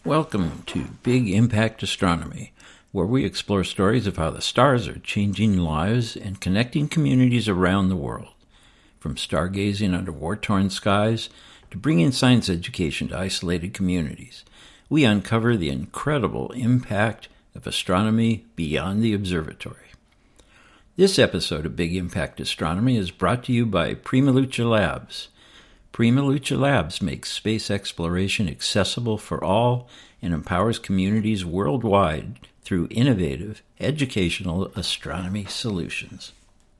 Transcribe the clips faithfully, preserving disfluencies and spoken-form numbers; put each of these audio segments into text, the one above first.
Welcome to Big Impact Astronomy, where we explore stories of how the stars are changing lives and connecting communities around the world. From stargazing under war-torn skies to bringing science education to isolated communities, we uncover the incredible impact of astronomy beyond the observatory. This episode of Big Impact Astronomy is brought to you by Prima Luce Labs. Prima Luce Labs makes space exploration accessible for all and empowers communities worldwide through innovative educational astronomy solutions.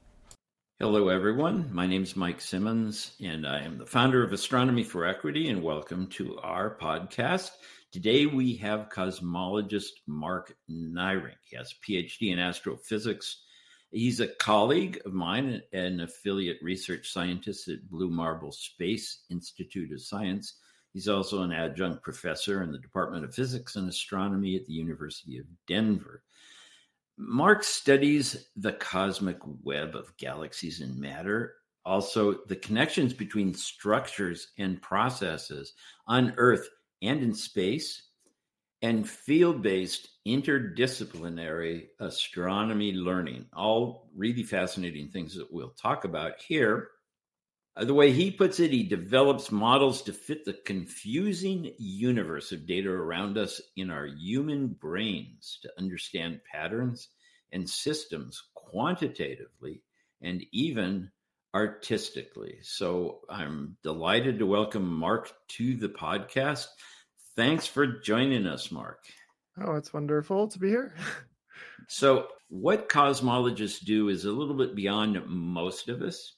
Hello, everyone. My name is Mike Simmons, and I am the founder of Astronomy for Equity, and welcome to our podcast. Today, we have cosmologist Mark Eyring. He has a P H D in astrophysics. He's a colleague of mine, an affiliate research scientist at Blue Marble Space Institute of Science. He's also an adjunct professor in the Department of Physics and Astronomy at the University of Denver. Mark studies the cosmic web of galaxies and matter, also the connections between structures and processes on Earth and in space, and field-based interdisciplinary astronomy learning, all really fascinating things that we'll talk about here. Uh, the way he puts it, he develops models to fit the confusing universe of data around us in our human brains to understand patterns and systems quantitatively and even artistically. So I'm delighted to welcome Mark to the podcast. Thanks for joining us, Mark. Oh, it's wonderful to be here. So what cosmologists do is a little bit beyond most of us,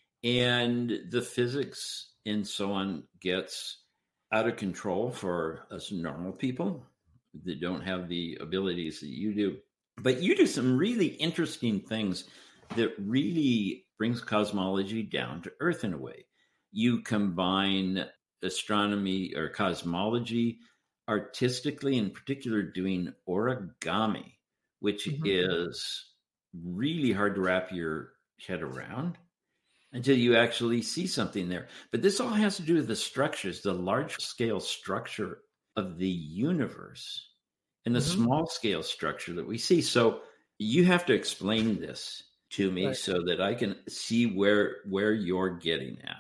and the physics and so on gets out of control for us normal people that don't have the abilities that you do. But you do some really interesting things that really brings cosmology down to earth in a way. You combine astronomy or cosmology artistically, in particular doing origami, which mm-hmm. is really hard to wrap your head around until you actually see something there. But this all has to do with the structures, the large scale structure of the universe and the mm-hmm. small scale structure that we see. So you have to explain this to me right. so that I can see where where you're getting at.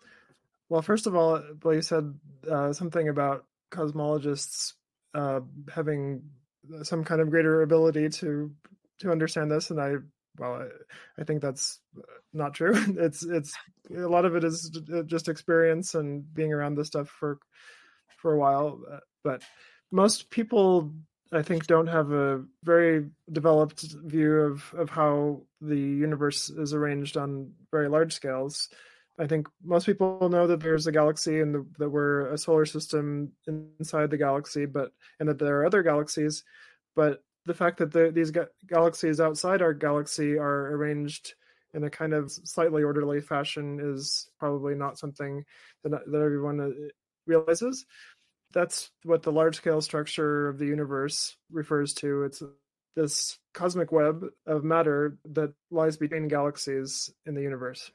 Well, first of all, Bill, you said uh, something about cosmologists uh, having some kind of greater ability to to understand this, and I, well, I, I think that's not true. It's it's a lot of it is just experience and being around this stuff for for a while. But most people, I think, don't have a very developed view of of how the universe is arranged on very large scales. I think most people know that there's a galaxy and the, that we're a solar system inside the galaxy, but and that there are other galaxies. But the fact that the, these ga- galaxies outside our galaxy are arranged in a kind of slightly orderly fashion is probably not something that, that everyone realizes. That's what the large-scale structure of the universe refers to. It's this cosmic web of matter that lies between galaxies in the universe.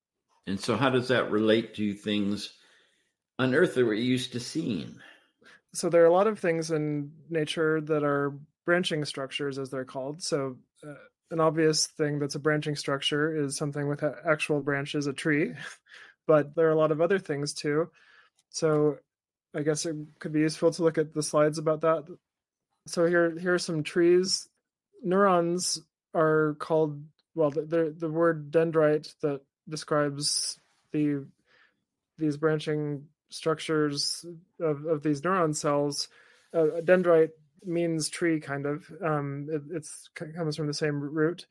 And so how does that relate to things on Earth that we're used to seeing? So there are a lot of things in nature that are branching structures, as they're called. So uh, an obvious thing that's a branching structure is something with actual branches, a tree. But there are a lot of other things too. So I guess it could be useful to look at the slides about that. So here, here are some trees. Neurons are called, well, the, the word dendrite that describes the these branching structures of, of these neuron cells. Uh, dendrite means tree, kind of. Um, it it's, comes from the same root.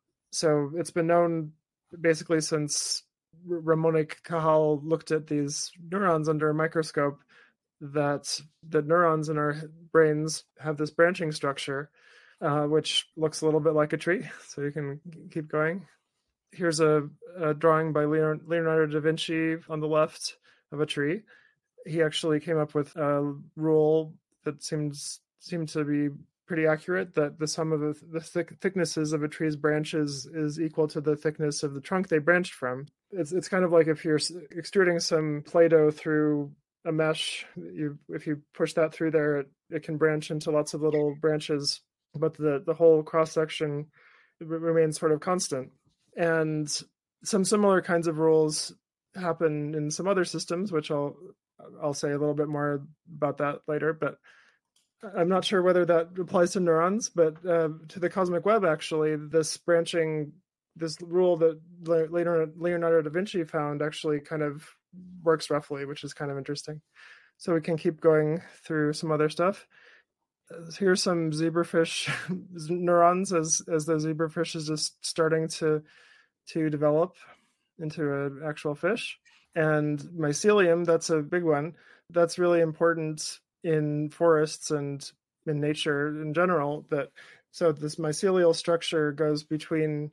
So it's been known basically since Ramon Cajal looked at these neurons under a microscope that the neurons in our brains have this branching structure, uh, which looks a little bit like a tree. So you can keep going. Here's a, a drawing by Leonardo da Vinci on the left of a tree. He actually came up with a rule that seems seemed to be pretty accurate, that the sum of the, the thick, thicknesses of a tree's branches is equal to the thickness of the trunk they branched from. It's it's kind of like if you're extruding some Play-Doh through a mesh. You, if you push that through there, it, it can branch into lots of little branches, but the, the whole cross-section remains sort of constant. And some similar kinds of rules happen in some other systems, which I'll I'll say a little bit more about that later. But I'm not sure whether that applies to neurons, but uh, to the cosmic web, actually, this branching, this rule that Leonardo da Vinci found actually kind of works roughly, which is kind of interesting. So we can keep going through some other stuff. Here's some zebrafish neurons as as the zebrafish is just starting to to develop into an actual fish. And mycelium, that's a big one. That's really important in forests and in nature in general. That so this mycelial structure goes between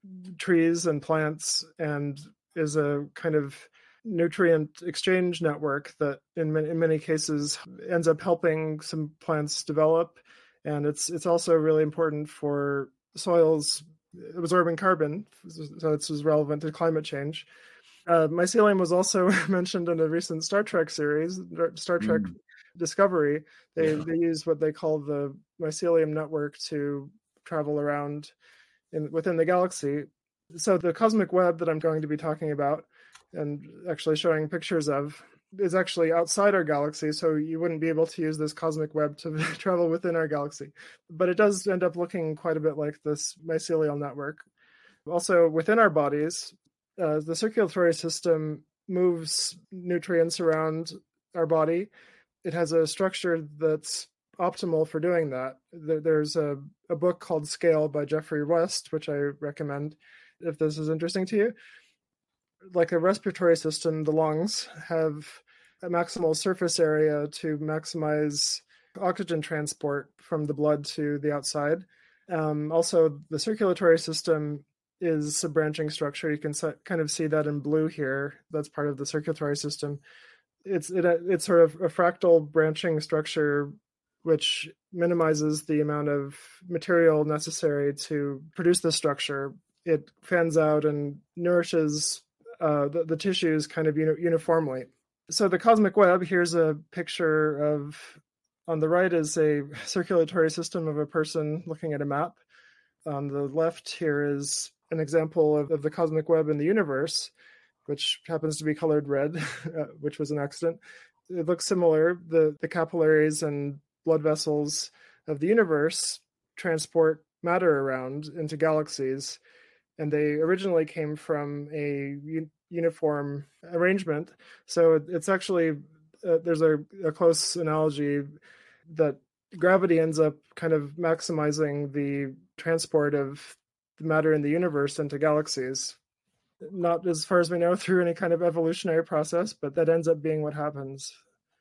trees and plants and is a kind of nutrient exchange network that in many, in many cases ends up helping some plants develop. And it's it's also really important for soils absorbing carbon, so it's relevant to climate change. Uh, mycelium was also mentioned in a recent Star Trek series, Star Trek mm. Discovery. They yeah. they use what they call the mycelium network to travel around in, within the galaxy. So the cosmic web that I'm going to be talking about and actually showing pictures of is actually outside our galaxy, so you wouldn't be able to use this cosmic web to travel within our galaxy. But it does end up looking quite a bit like this mycelial network. Also, within our bodies, uh, the circulatory system moves nutrients around our body. It has a structure that's optimal for doing that. There's a, a book called Scale by Geoffrey West, which I recommend if this is interesting to you. Like a respiratory system, the lungs have a maximal surface area to maximize oxygen transport from the blood to the outside. Um, also, the circulatory system is a branching structure. You can kind of see that in blue here. That's part of the circulatory system. It's it, it's sort of a fractal branching structure, which minimizes the amount of material necessary to produce the structure. It fans out and nourishes Uh, the, the tissues kind of uni- uniformly. So the cosmic web, here's a picture of, on the right is a circulatory system of a person looking at a map. On the left here is an example of, of the cosmic web in the universe, which happens to be colored red, uh, which was an accident. It looks similar. The, the capillaries and blood vessels of the universe transport matter around into galaxies. And they originally came from a u- uniform arrangement. So it, it's actually, uh, there's a, a close analogy that gravity ends up kind of maximizing the transport of the matter in the universe into galaxies. Not as far as we know through any kind of evolutionary process, but that ends up being what happens.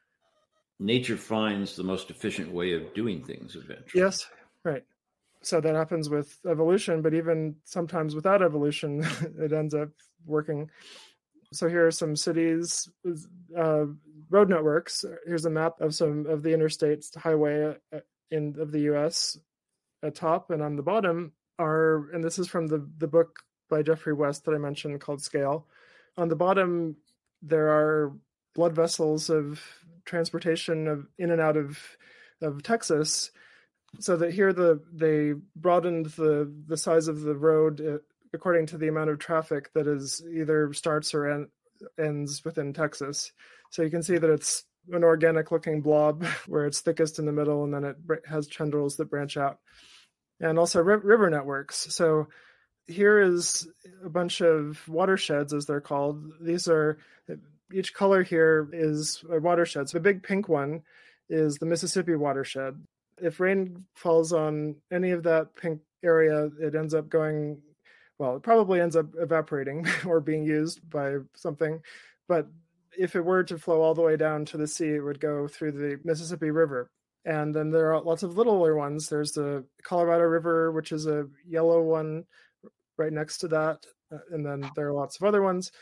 Nature finds the most efficient way of doing things eventually. Yes, right. So that happens with evolution, but even sometimes without evolution, it ends up working. So here are some cities, uh, road networks. Here's a map of some of the interstate highway in of the U S at top, and on the bottom are, and this is from the, the book by Geoffrey West that I mentioned called Scale. On the bottom, there are blood vessels of transportation of in and out of, of Texas. So that here the they broadened the, the size of the road uh, according to the amount of traffic that is either starts or en- ends within Texas. So you can see that it's an organic looking blob where it's thickest in the middle, and then it has tendrils that branch out. And also ri- river networks. So here is a bunch of watersheds, as they're called. These are, each color here is a watershed. So the big pink one is the Mississippi watershed. If rain falls on any of that pink area, it ends up going, well, it probably ends up evaporating or being used by something. But if it were to flow all the way down to the sea, it would go through the Mississippi River. And then there are lots of littler ones. There's the Colorado River, which is a yellow one right next to that. And then there are lots of other ones.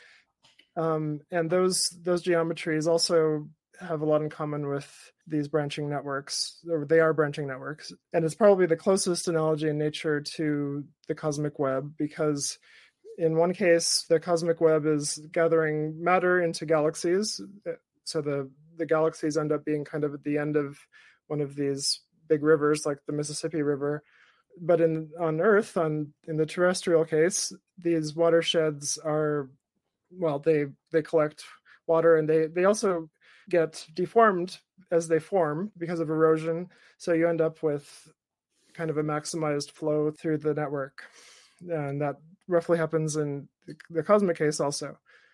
Um, and those those geometries also have a lot in common with these branching networks, or they are branching networks. And it's probably the closest analogy in nature to the cosmic web, because in one case, the cosmic web is gathering matter into galaxies. So the, the galaxies end up being kind of at the end of one of these big rivers like the Mississippi River. But in on Earth, on in the terrestrial case, these watersheds are, well, they they collect water, and they, they also get deformed as they form because of erosion. So you end up with kind of a maximized flow through the network. And that roughly happens in the cosmic case also.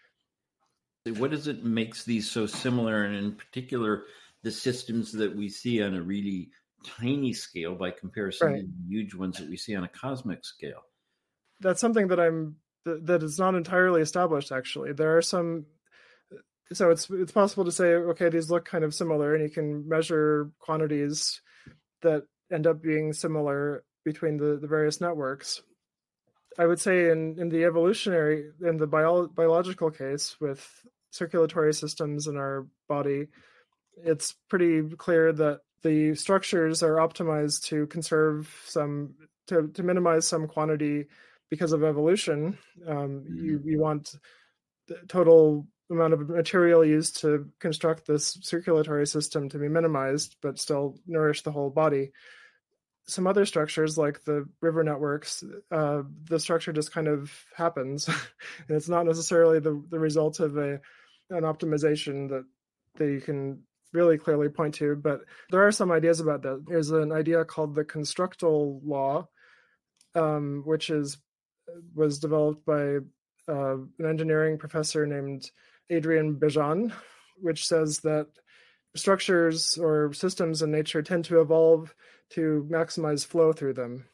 What is it makes these so similar, and in particular, the systems that we see on a really tiny scale by comparison right. to the huge ones that we see on a cosmic scale? That's something that I'm that is not entirely established, actually. There are some, so it's it's possible to say, okay, these look kind of similar, and you can measure quantities that end up being similar between the, the various networks. I would say in, in the evolutionary, in the bio, biological case with circulatory systems in our body, it's pretty clear that the structures are optimized to conserve some, to, to minimize some quantity because of evolution. Um, mm-hmm. you, you want the total amount of material used to construct this circulatory system to be minimized, but still nourish the whole body. Some other structures, like the river networks, uh, the structure just kind of happens. And it's not necessarily the, the result of a an optimization that, that you can really clearly point to, but there are some ideas about that. There's an idea called the constructal law, um, which is was developed by uh, an engineering professor named Adrian Bejan, which says that structures or systems in nature tend to evolve to maximize flow through them.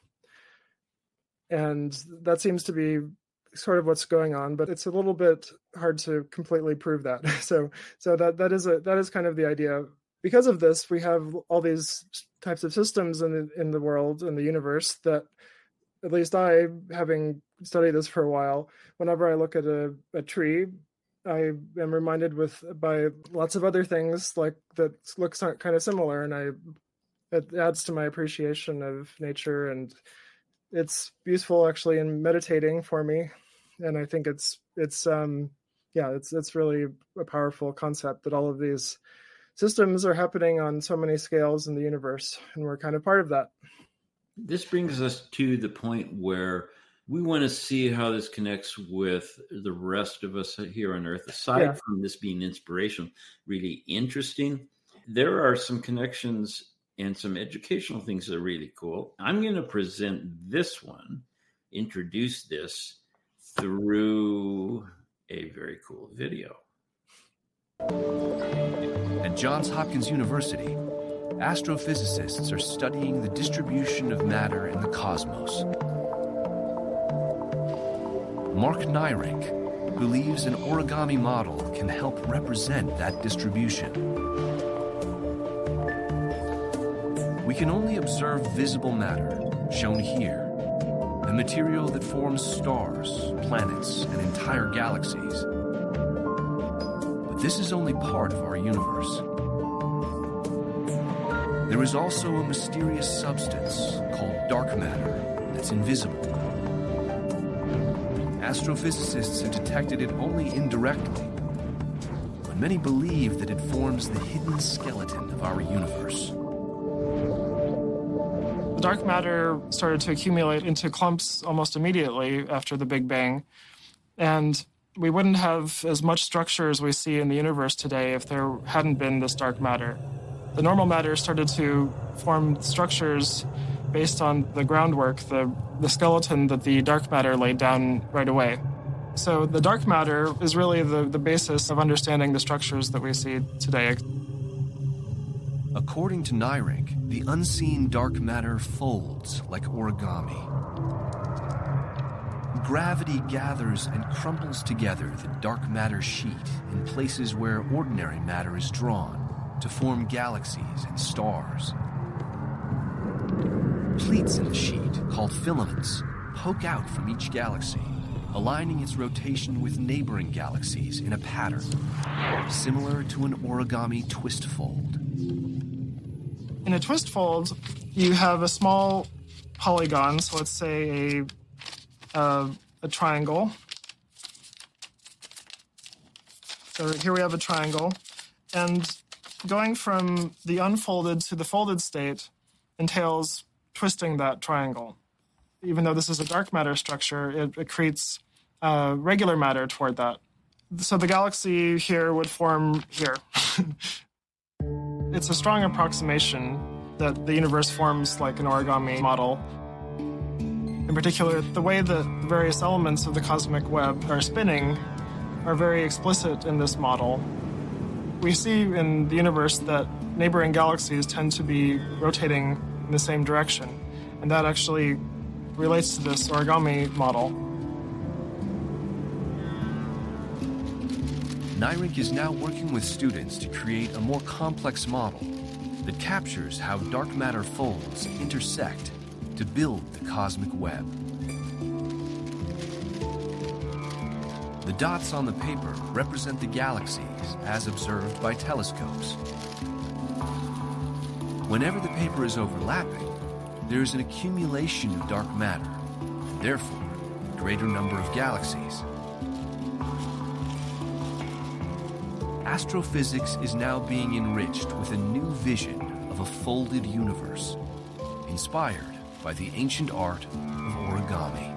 And that seems to be sort of what's going on, but it's a little bit hard to completely prove that. So so that that is a that is kind of the idea. Because of this, we have all these types of systems in the, in the world, in the universe, that at least I, having studied this for a while, whenever I look at a, a tree, I am reminded with by lots of other things like that looks kind of similar, and I it adds to my appreciation of nature, and it's useful actually in meditating for me. And I think it's it's um yeah it's it's really a powerful concept that all of these systems are happening on so many scales in the universe, and we're kind of part of that. This brings us to the point where we want to see how this connects with the rest of us here on Earth. Aside yeah. from this being inspiration, really interesting, there are some connections and some educational things that are really cool. I'm going to present this one, introduce this through a very cool video. At Johns Hopkins University, astrophysicists are studying the distribution of matter in the cosmos. Mark Nyrink believes an origami model can help represent that distribution. We can only observe visible matter, shown here, the material that forms stars, planets, and entire galaxies. But this is only part of our universe. There is also a mysterious substance called dark matter that's invisible. Astrophysicists have detected it only indirectly, but many believe that it forms the hidden skeleton of our universe. Dark matter started to accumulate into clumps almost immediately after the Big Bang, and we wouldn't have as much structure as we see in the universe today if there hadn't been this dark matter. The normal matter started to form structures based on the groundwork, the, the skeleton that the dark matter laid down right away. So the dark matter is really the, the basis of understanding the structures that we see today. According to Nyrink, the unseen dark matter folds like origami. Gravity gathers and crumbles together the dark matter sheet in places where ordinary matter is drawn to form galaxies and stars. Pleats in the sheet, called filaments, poke out from each galaxy, aligning its rotation with neighboring galaxies in a pattern, similar to an origami twist fold. In a twist fold, you have a small polygon, so let's say a, uh, a triangle. So here we have a triangle, And going from the unfolded to the folded state entails twisting that triangle. Even though this is a dark matter structure, it accretes uh, regular matter toward that. So the galaxy here would form here. It's a strong approximation that the universe forms like an origami model. In particular, the way that the various elements of the cosmic web are spinning are very explicit in this model. We see in the universe that neighboring galaxies tend to be rotating in the same direction, and that actually relates to this origami model. NIRIC is now working with students to create a more complex model that captures how dark matter folds intersect to build the cosmic web. The dots on the paper represent the galaxies as observed by telescopes. Whenever the paper is overlapping, there is an accumulation of dark matter, and therefore a greater number of galaxies. Astrophysics is now being enriched with a new vision of a folded universe, inspired by the ancient art of origami.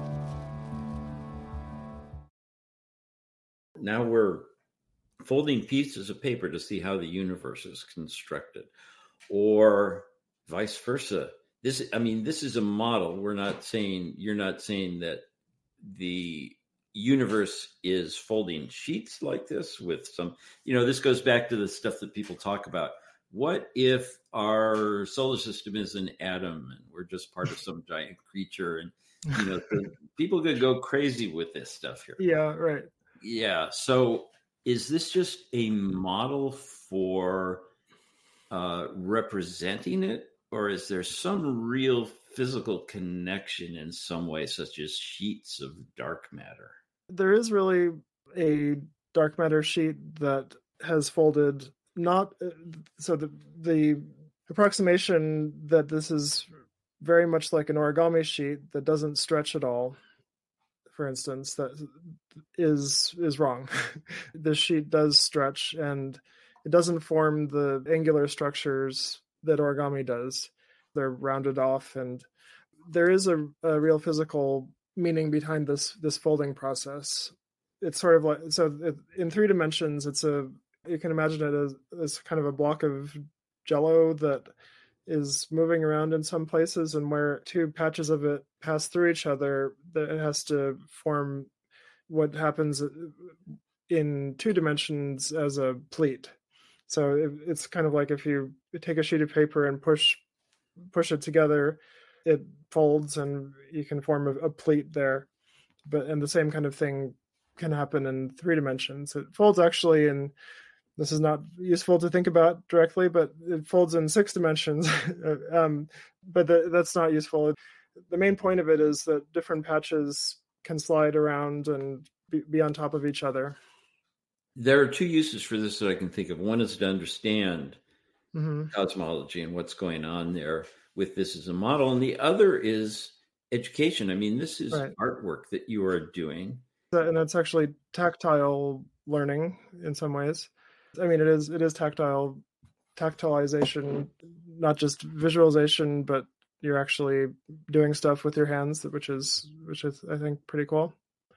Now we're folding pieces of paper to see how the universe is constructed, or vice versa. This, I mean, this is a model. We're not saying, you're not saying that the universe is folding sheets like this with some, you know, this goes back to the stuff that people talk about. What if our solar system is an atom and we're just part of some giant creature? And, you know, the, people could go crazy with this stuff here. Yeah, right. Yeah. So is this just a model for uh, representing it? Or is there some real physical connection in some way, such as sheets of dark matter? There is really a dark matter sheet that has folded. Not so the the approximation that this is very much like an origami sheet that doesn't stretch at all, for instance, that is is wrong. The sheet does stretch, and it doesn't form the angular structures that origami does. They're rounded off, and there is a, a real physical meaning behind this this folding process. It's sort of like, so it, in three dimensions, it's a, you can imagine it as, as kind of a block of jello that is moving around in some places, and where two patches of it pass through each other, that it has to form what happens in two dimensions as a pleat. So it, it's kind of like if you take a sheet of paper and push push it together, it folds and you can form a, a pleat there. But and the same kind of thing can happen in three dimensions. It folds actually in, this is not useful to think about directly, but it folds in six dimensions. um, but the, that's not useful. The main point of it is that different patches can slide around and be, be on top of each other. There are two uses for this that I can think of. One is to understand mm-hmm. cosmology and what's going on there with this as a model. And the other is education. I mean, this is right. artwork that you are doing. And it's actually tactile learning in some ways. I mean, it is it is tactile, tactilization, not just visualization, but you're actually doing stuff with your hands, which is, which is, I think, pretty cool.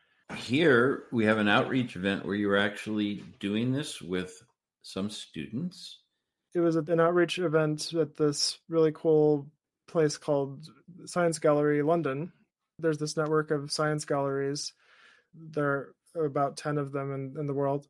Here we have an outreach event where you're actually doing this with some students. It was an outreach event at this really cool place called Science Gallery London. There's this network of science galleries. There are about ten of them in, in the world.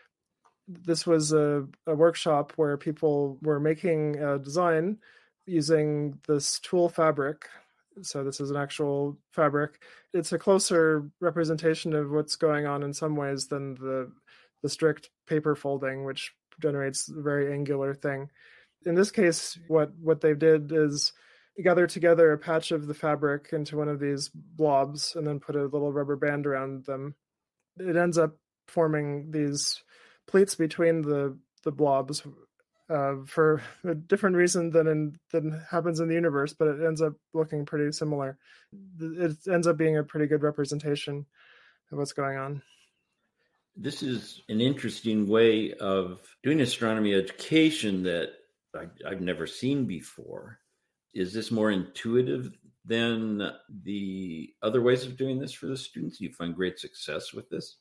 This was a, a workshop where people were making a design using this tulle fabric. So this is an actual fabric. It's a closer representation of what's going on in some ways than the the strict paper folding, which generates a very angular thing. In this case, what, what they did is gather together a patch of the fabric into one of these blobs and then put a little rubber band around them. It ends up forming these pleats between the, the blobs uh, for a different reason than in, than happens in the universe, but it ends up looking pretty similar. It ends up being a pretty good representation of what's going on. This is an interesting way of doing astronomy education that I, I've never seen before. Is this more intuitive than the other ways of doing this for the students? Do you find great success with this?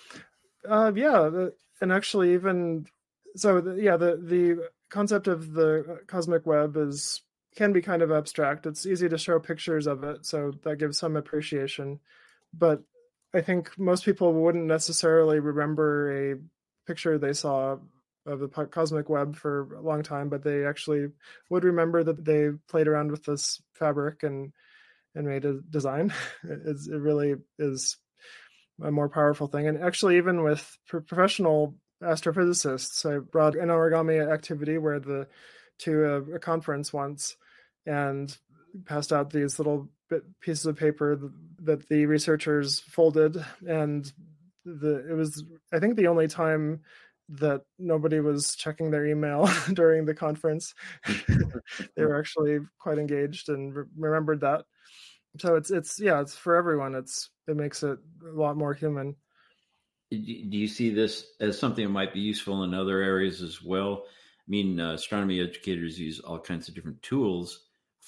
Uh, yeah, the, and actually even, so the, yeah, the, the concept of the cosmic web is can be kind of abstract. It's easy to show pictures of it, so that gives some appreciation. But I think most people wouldn't necessarily remember a picture they saw of the cosmic web for a long time, but they actually would remember that they played around with this fabric and and made a design. It's, it really is a more powerful thing. And actually, even with professional astrophysicists, I brought an origami activity where the to a, a conference once and passed out these little bit, pieces of paper that the researchers folded, and the it was I think the only time that nobody was checking their email during the conference. They were actually quite engaged and re- remembered that. So it's it's yeah, it's for everyone. It's it makes it a lot more human. Do you see this as something that might be useful in other areas as well? I mean, uh, astronomy educators use all kinds of different tools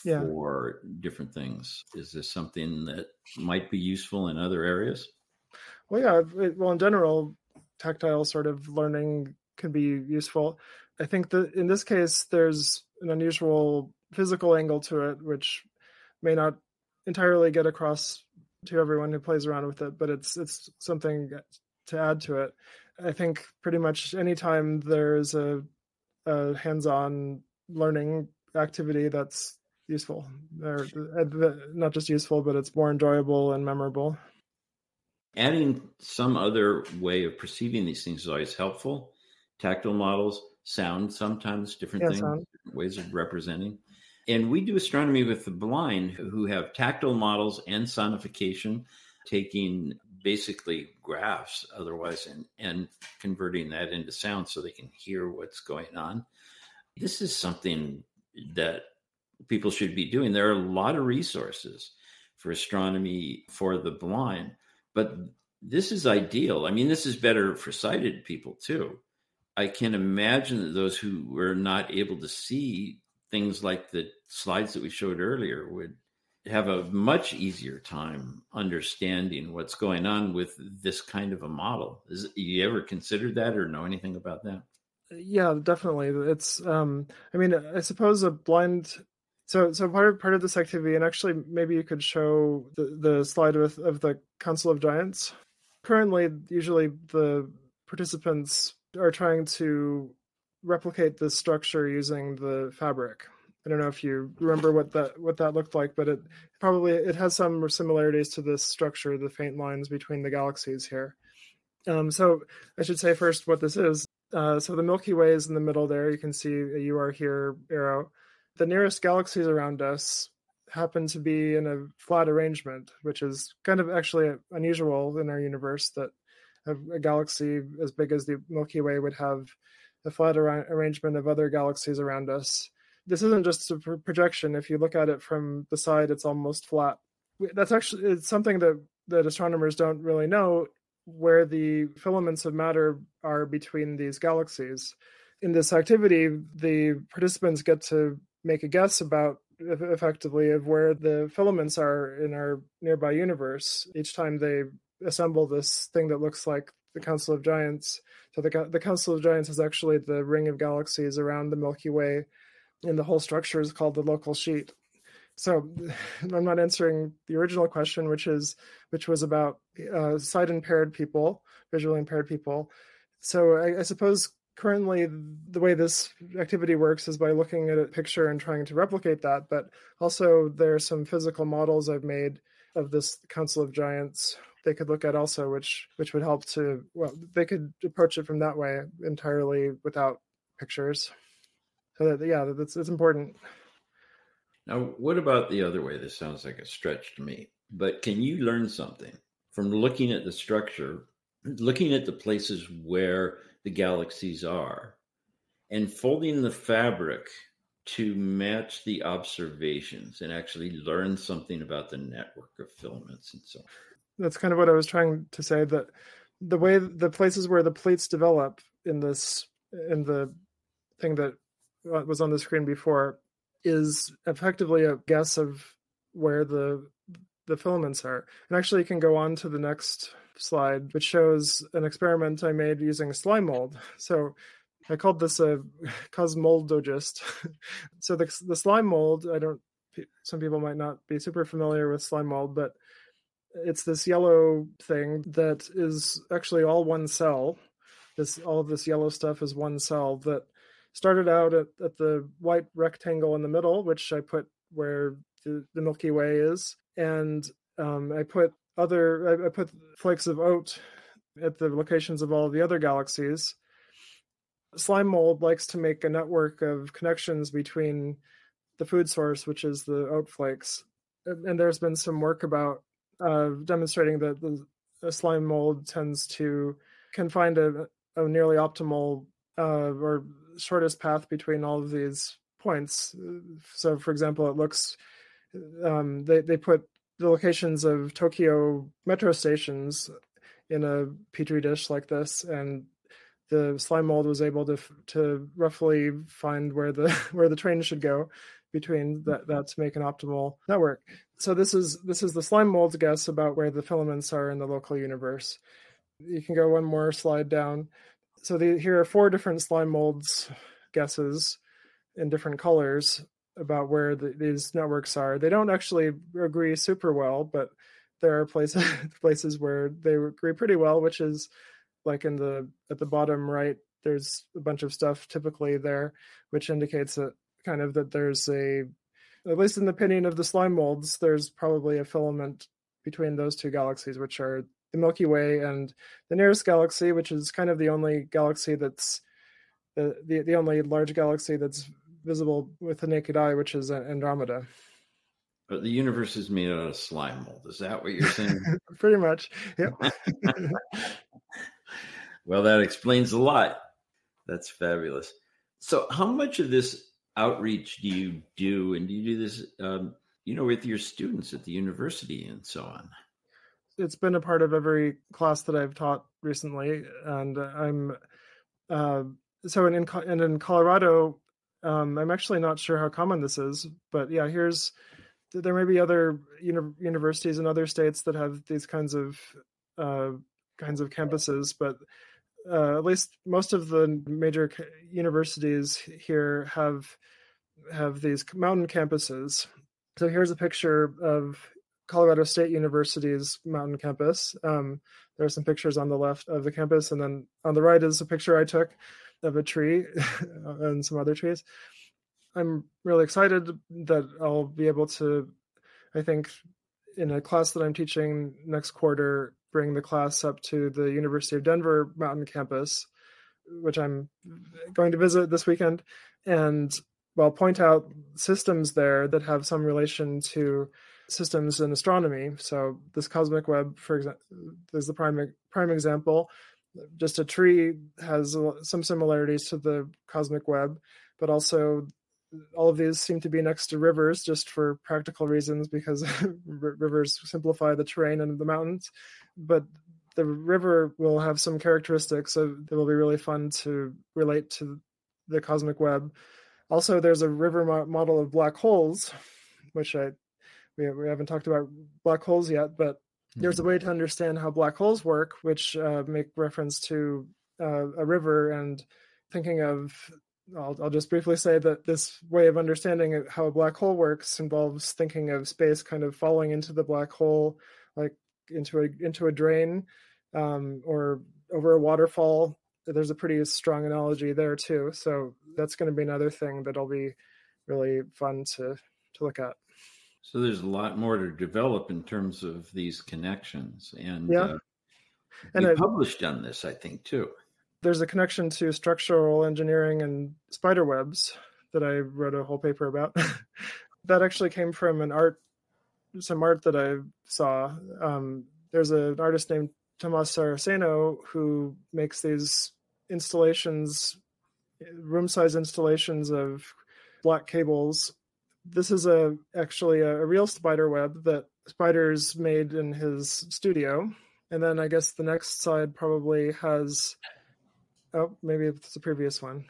for yeah. different things. Is this something that might be useful in other areas? Well, yeah. It, well, in general, tactile sort of learning can be useful. I think that in this case, there's an unusual physical angle to it, which may not entirely get across to everyone who plays around with it, but it's it's something to add to it. I think pretty much anytime there's a, a hands-on learning activity that's useful, or not just useful, but it's more enjoyable and memorable. Adding some other way of perceiving these things is always helpful. Tactile models, sound sometimes, different yeah, things, sound. different ways of representing. And we do astronomy with the blind who have tactile models and sonification, taking basically graphs otherwise and, and converting that into sound so they can hear what's going on. This is something that people should be doing. There are a lot of resources for astronomy for the blind, but this is ideal. I mean, this is better for sighted people too. I can imagine that those who were not able to see things like the slides that we showed earlier would have a much easier time understanding what's going on with this kind of a model. Is you ever considered that or know anything about that? Yeah, definitely. It's, um, I mean, I suppose a blind, so so part of, part of this activity, and actually maybe you could show the, the slide with of the Council of Giants. Currently, usually the participants are trying to replicate this structure using the fabric. I don't know if you remember what that what that looked like, but it probably it has some similarities to this structure, the faint lines between the galaxies here. Um, so I should say first what this is. Uh, so the Milky Way is in the middle there. You can see a "you are here" arrow. The nearest galaxies around us happen to be in a flat arrangement, which is kind of actually unusual in our universe, that a, a galaxy as big as the Milky Way would have a flat ar- arrangement of other galaxies around us. This isn't just a projection. If you look at it from the side, it's almost flat. That's actually it's something that, that astronomers don't really know, where the filaments of matter are between these galaxies. In this activity, the participants get to make a guess about, effectively, of where the filaments are in our nearby universe each time they assemble this thing that looks like the Council of Giants. So the, the Council of Giants is actually the ring of galaxies around the Milky Way, and the whole structure is called the local sheet. So I'm not answering the original question, which is which was about uh, sight impaired people, visually impaired people. So I, I suppose currently the way this activity works is by looking at a picture and trying to replicate that. But also there are some physical models I've made of this Council of Giants they could look at also, which which would help to, well, they could approach it from that way entirely without pictures. So that, yeah, that's it's important. Now, what about the other way? This sounds like a stretch to me, but can you learn something from looking at the structure, looking at the places where the galaxies are, and folding the fabric to match the observations and actually learn something about the network of filaments and so on? That's kind of what I was trying to say, that the way the places where the pleats develop in this in the thing that was on the screen before is effectively a guess of where the the filaments are. And actually, you can go on to the next slide, which shows an experiment I made using slime mold. So I called this a cosmoldologist. So the the slime mold, I don't. Some people might not be super familiar with slime mold, but it's this yellow thing that is actually all one cell. This all of this yellow stuff is one cell that started out at, at the white rectangle in the middle, which I put where the, the Milky Way is, and um, I put other I, I put flakes of oat at the locations of all of the other galaxies. Slime mold likes to make a network of connections between the food source, which is the oat flakes, and, and there's been some work about uh, demonstrating that the, the slime mold tends to can find a, a nearly optimal uh, or shortest path between all of these points. So, for example, it looks um, they they put the locations of Tokyo metro stations in a petri dish like this, and the slime mold was able to to roughly find where the where the train should go between that, that to make an optimal network. So this is this is the slime mold's guess about where the filaments are in the local universe. You can go one more slide down. So the, here are four different slime molds guesses in different colors about where the, these networks are. They don't actually agree super well, but there are places places where they agree pretty well, which is like in the at the bottom right. There's a bunch of stuff typically there, which indicates that kind of that there's a, at least in the opinion of the slime molds, there's probably a filament between those two galaxies, which are the Milky Way and the nearest galaxy, which is kind of the only galaxy that's the the, the only large galaxy that's visible with the naked eye, which is Andromeda. But the universe is made out of slime mold. Is that what you're saying? Pretty much. Yep. Well, that explains a lot. That's fabulous. So how much of this outreach do you do? And do you do this, um, you know, with your students at the university and so on? It's been a part of every class that I've taught recently. And I'm, uh, so in, in, and in Colorado, um, I'm actually not sure how common this is, but yeah, here's, there may be other uni- universities in other states that have these kinds of, uh, kinds of campuses, but uh, at least most of the major universities here have have these mountain campuses. So here's a picture of Colorado State University's mountain campus. Um, there are some pictures on the left of the campus, and then on the right is a picture I took of a tree and some other trees. I'm really excited that I'll be able to, I think, in a class that I'm teaching next quarter, bring the class up to the University of Denver mountain campus, which I'm going to visit this weekend, and well, point out systems there that have some relation to systems in astronomy. So this cosmic web, for example, is the prime prime example. Just a tree has some similarities to the cosmic web, but also all of these seem to be next to rivers just for practical reasons, because rivers simplify the terrain in the mountains. But the river will have some characteristics of, that will be really fun to relate to the cosmic web. Also, there's a river mo- model of black holes, which I we, we haven't talked about black holes yet, but mm-hmm. there's a way to understand how black holes work, which uh, make reference to uh, a river, and thinking of I'll, I'll just briefly say that this way of understanding how a black hole works involves thinking of space kind of falling into the black hole, like into a into a drain um, or over a waterfall. There's a pretty strong analogy there too. So that's going to be another thing that'll be really fun to to look at. So there's a lot more to develop in terms of these connections, and yeah, uh, and you it, published on this, I think, too. There's a connection to structural engineering and spider webs that I wrote a whole paper about. That actually came from an art, some art that I saw. Um, there's an artist named Tomas Saraceno who makes these installations, room-size installations of black cables. This is a actually a, a real spider web that Spiders made in his studio. And then I guess the next slide probably has, oh, maybe it's the previous one.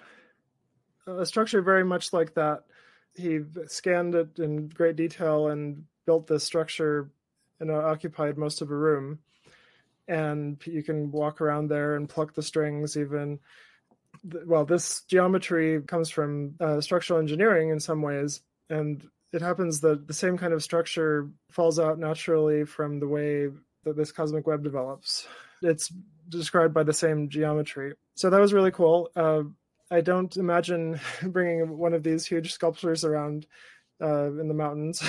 A structure very much like that. He scanned it in great detail and built this structure and occupied most of a room. And you can walk around there and pluck the strings even. Well, this geometry comes from uh, structural engineering in some ways. And it happens that the same kind of structure falls out naturally from the way that this cosmic web develops. It's described by the same geometry. So that was really cool. Uh, I don't imagine bringing one of these huge sculptures around uh, in the mountains,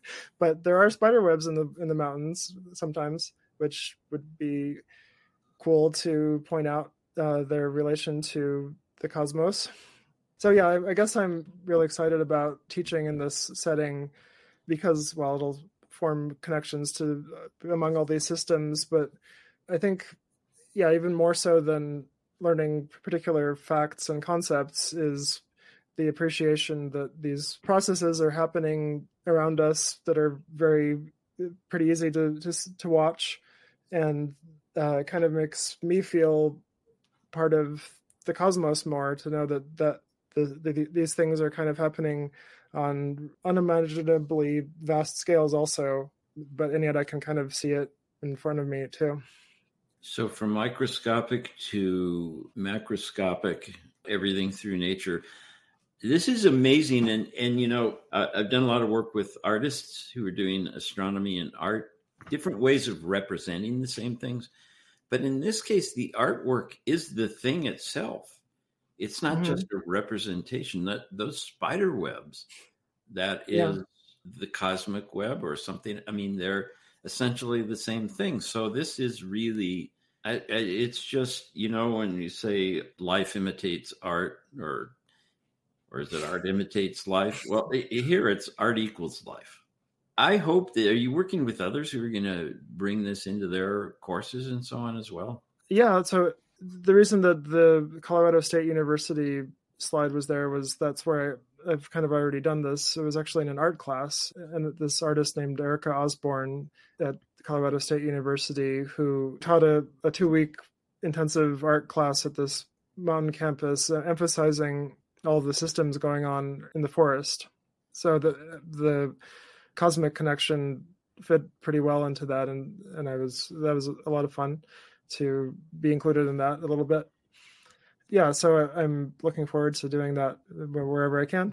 but there are spider webs in the in the mountains sometimes, which would be cool to point out uh, their relation to the cosmos. So yeah, I, I guess I'm really excited about teaching in this setting because, well, it'll form connections to uh, among all these systems, but I think, yeah, even more so than learning particular facts and concepts is the appreciation that these processes are happening around us that are very pretty easy to to, to watch, and uh, kind of makes me feel part of the cosmos more to know that that the, the, these things are kind of happening on unimaginably vast scales also, but and yet I can kind of see it in front of me too. So from microscopic to macroscopic, everything through nature, this is amazing. And, and you know, I've done a lot of work with artists who are doing astronomy and art, different ways of representing the same things. But in this case, the artwork is the thing itself. It's not mm-hmm. just a representation. That those spider webs, that is yeah. the cosmic web or something. I mean, they're essentially the same thing. So this is really, I, I, it's just, you know, when you say life imitates art, or or is it art imitates life? Well, here it's art equals life. I hope that, are you working with others who are going to bring this into their courses and so on as well? Yeah. So the reason that the Colorado State University slide was there was that's where I, I've kind of already done this. It was actually in an art class, and this artist named Erica Osborne at Colorado State University who taught a, a two-week intensive art class at this mountain campus, uh, emphasizing all the systems going on in the forest. So the the cosmic connection fit pretty well into that, and and I was that was a lot of fun to be included in that a little bit. Yeah, so I'm looking forward to doing that wherever I can.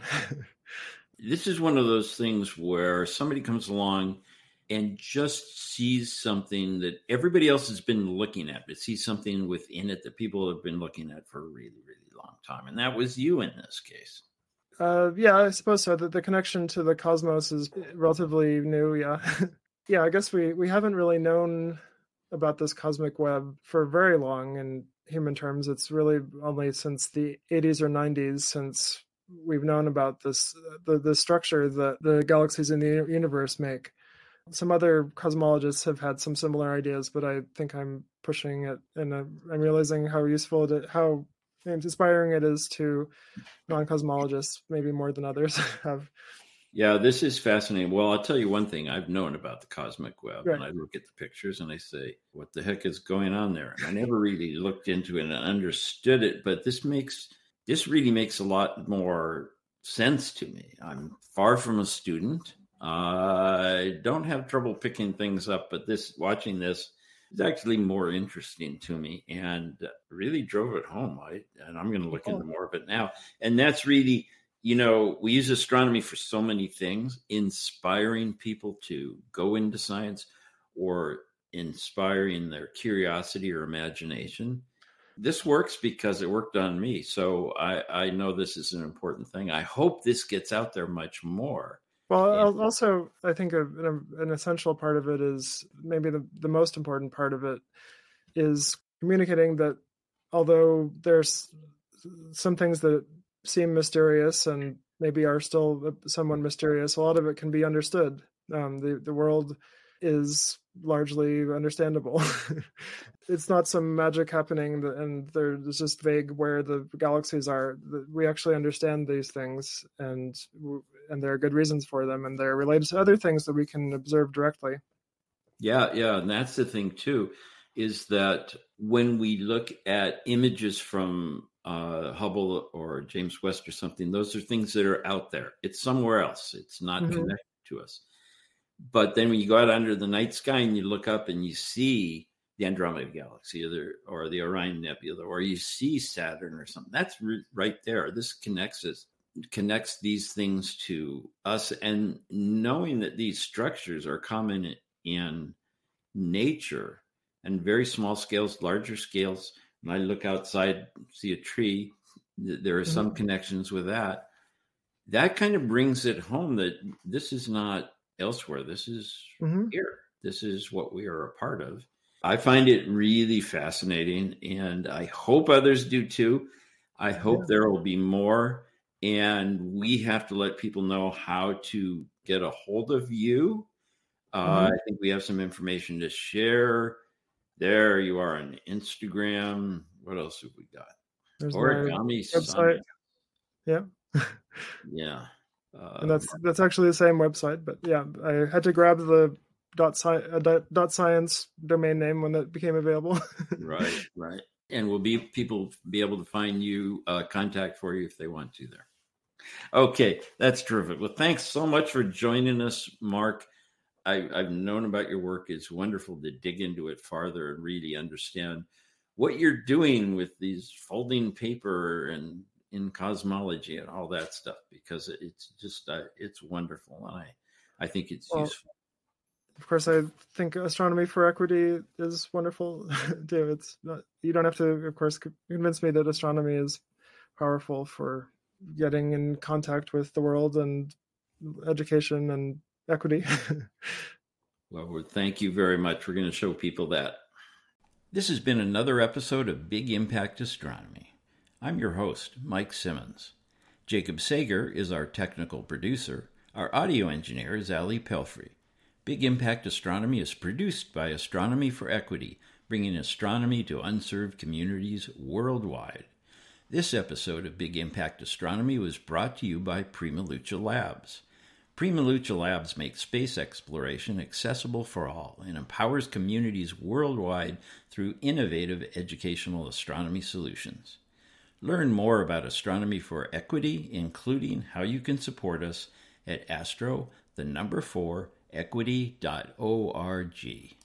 This is one of those things where somebody comes along and just sees something that everybody else has been looking at, but sees something within it that people have been looking at for a really, really long time. And that was you in this case. Uh, yeah, I suppose so. The, the connection to the cosmos is relatively new, yeah. Yeah, I guess we, we haven't really known about this cosmic web for very long in human terms. It's really only since the eighties or nineties since we've known about this, the, the structure that the galaxies in the universe make. Some other cosmologists have had some similar ideas, but I think I'm pushing it, and I'm realizing how useful it, how inspiring it is to non-cosmologists, maybe more than others have. Yeah, this is fascinating. Well, I'll tell you one thing. I've known about the cosmic web, right. and I look at the pictures and I say, what the heck is going on there? And I never really looked into it and understood it, but this makes, this really makes a lot more sense to me. I'm far from a student. Uh, I don't have trouble picking things up, but this, watching this is actually more interesting to me and really drove it home. I, and I'm going to look oh. into more of it now. And that's really, you know, we use astronomy for so many things, inspiring people to go into science or inspiring their curiosity or imagination. This works because it worked on me. So I, I know this is an important thing. I hope this gets out there much more. Well, and also, I think a, an, an essential part of it is, maybe the, the most important part of it is communicating that although there's some things that seem mysterious and maybe are still somewhat mysterious, a lot of it can be understood. Um, the, the world is largely understandable. It's not some magic happening and there's just vague where the galaxies are. We actually understand these things, and and there are good reasons for them, and they're related to other things that we can observe directly. Yeah, yeah, and that's the thing too. is that when we look at images from uh, Hubble or James West or something, those are things that are out there. It's somewhere else. It's not mm-hmm. connected to us. But then when you go out under the night sky and you look up and you see the Andromeda Galaxy or the, or the Orion Nebula, or you see Saturn or something, that's re- right there. This connects us, connects these things to us. And knowing that these structures are common in nature and very small scales, larger scales. When I look outside, see a tree, there are mm-hmm. some connections with that. That kind of brings it home that this is not elsewhere. This is mm-hmm. here. This is what we are a part of. I find it really fascinating, and I hope others do too. I hope yeah. there will be more, and we have to let people know how to get a hold of you. Uh, mm-hmm. I think we have some information to share. There you are on Instagram. What else have we got? There's Origami website. Yeah. yeah. Uh, and that's that's actually the same website, but yeah, I had to grab the dot, sci- uh, dot, dot science domain name when that became available. right, right. And will be people be able to find you, uh, contact for you if they want to there. Okay, that's terrific. Well, thanks so much for joining us, Mark. I, I've known about your work. It's wonderful to dig into it farther and really understand what you're doing with these folding paper and in cosmology and all that stuff, because it's just, uh, it's wonderful. And I, I think it's well, useful. Of course, I think Astronomy for Equity is wonderful too. It's not, you don't have to, of course, convince me that astronomy is powerful for getting in contact with the world and education and equity. Well, thank you very much. We're going to show people that. This has been another episode of Big Impact Astronomy. I'm your host, Mike Simmons. Jacob Sager is our technical producer. Our audio engineer is Ali Pelfrey. Big Impact Astronomy is produced by Astronomy for Equity, bringing astronomy to unserved communities worldwide. This episode of Big Impact Astronomy was brought to you by Prima Luce Labs. Prima Luce Labs makes space exploration accessible for all and empowers communities worldwide through innovative educational astronomy solutions. Learn more about Astronomy for Equity, including how you can support us, at astro, the number four, equity dot org.